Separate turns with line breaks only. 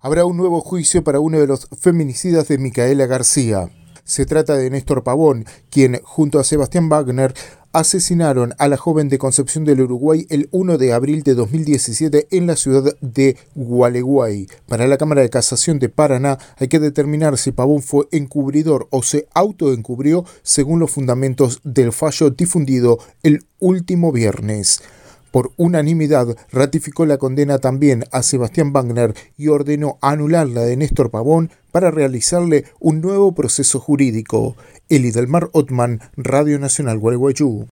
Habrá un nuevo juicio para uno de los feminicidas de Micaela García. Se trata de Néstor Pavón, quien, junto a Sebastián Wagner, asesinaron a la joven de Concepción del Uruguay el 1 de abril de 2017 en la ciudad de Gualeguay. Para la Cámara de Casación de Paraná hay que determinar si Pavón fue encubridor o se autoencubrió según los fundamentos del fallo difundido el último viernes. Por unanimidad, ratificó la condena también a Sebastián Wagner y ordenó anular la de Néstor Pavón para realizarle un nuevo proceso jurídico. Eli del Mar Otman, Radio Nacional Gualeguaychú.